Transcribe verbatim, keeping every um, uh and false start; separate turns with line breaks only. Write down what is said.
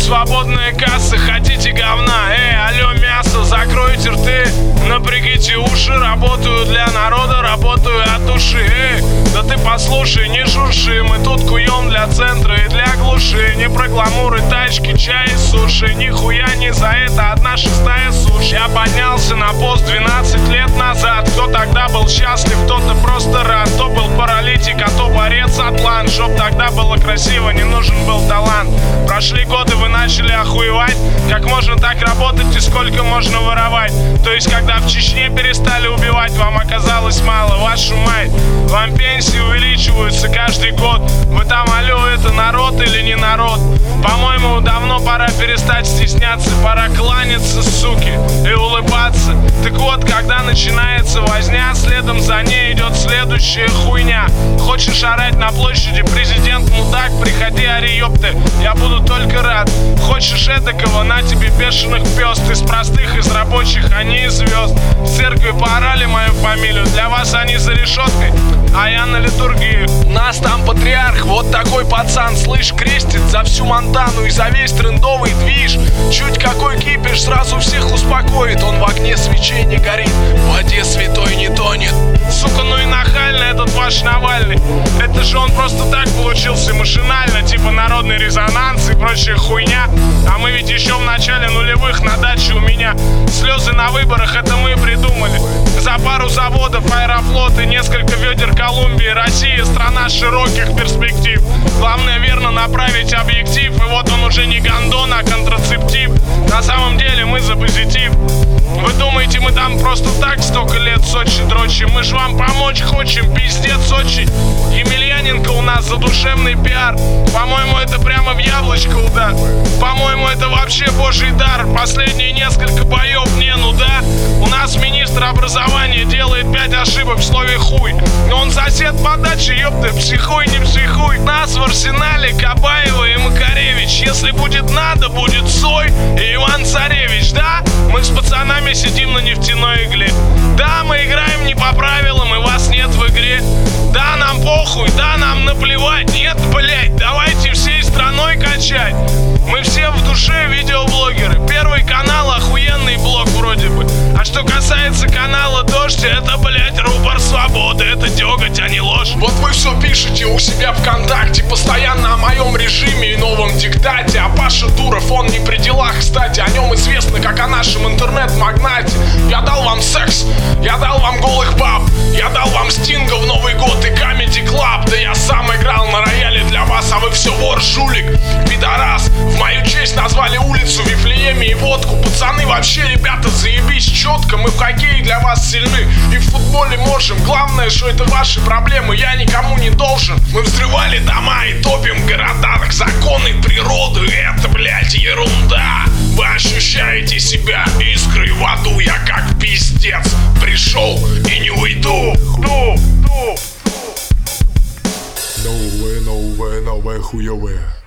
свободные кассы, хотите говна? Эй, алло, мясо, закройте рты, напрягите уши. Работаю для народа, работаю от души. Эй, да ты послушай, не шурши, мы тут куем для центра и для глуши. Не про гламуры, тачки, чай и суши, нихуя не за это, одна шестая сушь. Я поднялся на пост двенадцать лет назад. Кто тогда был счастлив, кто-то просто рад. Кто был паралитик, а то борец атлант. Чтоб тогда было красиво, не нужен был талант. Прошли годы, вы начали охуевать. Как можно так работать и сколько можно воровать? То есть, когда в Чечне перестали убивать, вам оказалось мало, вашу мать. Вам пенсии увеличиваются каждый год. Вы там, алло, это народ или не народ? По-моему, давно пора перестать стесняться. Пора кланяться, суки, и улыбаться. Так вот, когда начинается возня, следом за ней идет следующая хуйня. Хочешь орать на площади, президент мудак, приходи, ори, ёпты, я буду только рад. Хочешь эдакого, на тебе бешеных пёс. Ты из простых, из рабочих, а не из звезд. В церкви поорали мою фамилию, для вас они за решеткой, а я на литургии. У нас там патриарх, вот такой пацан, слышь, крестит за всю Монтану и за весь трендовый движ. Чуть какой кипиш, сразу всех успокоит. Он в огне свечей не горит, в воде святой не тонет. Сука, ну и нахально этот ваш Навальный. Это же он просто так получился машинально, типа народный резонанс и прочая хуйня. А мы ведь еще в начале нулевых на даче у меня. Слезы на выборах, это мы придумали. За пару заводов, Аэрофлот и несколько ведер Колумбии. Россия — страна широких перспектив. Главное верно направить объектив. И вот он уже не гондон, а контрацептив. На самом деле мы за позитив. Вы думаете, мы там просто так столько лет Сочи дрочим? Мы ж вам помочь хотим, пиздец очень. Емельяненко у нас задушевный пиар. По-моему, это прямо в яблочко удар. По-моему, это вообще божий дар. Последние несколько боев не, ну да. У нас министр образования делает пять ошибок в слове хуй. Но он сосед по даче, ёпты, психуй, не психуй. Нас в арсенале Кабаева и Макаревич. Если будет надо, будет Цой и Иван Царевич, да? Мы с пацанами сидим на нефтяной игле. Да, мы играем не по правилам, и вас нет в игре. Да, нам похуй, да, нам наплевать. Нет, блять, давайте всей страной качать. Мы все в душе видеоблогеры. Первый канал — охуенный блог вроде бы. А что касается канала Дождь, это, блять, рупор свободы. Это дёготь, а не ложь. Вот вы все пишете у себя ВКонтакте, постоянно о моем режиме и новом диктате. А Паша Дуров, он не при делах, кстати. О нем известно, как о нашем интернет-магнате. Я дал вам секс, я дал вам голых баб, я дал вам Стинга в Новый год и Comedy Club. Да я сам играл на рояле для вас, а вы все вор, жулик, пидорас. В мою честь назвали улицу в Вифлееме и водку. Пацаны, вообще, ребята, заебись четко. Мы в хоккее для вас сильны и в футболе можем. Главное, что это ваши проблемы, я никому не должен. Мы взрывали дома и топим в городах. Законы природы, это, блядь, ерунда. Вы ощущаете себя искрой в аду. Я как пиздец пришел и не уйду. Ду, ду.
Новое, новое, новое хуевое.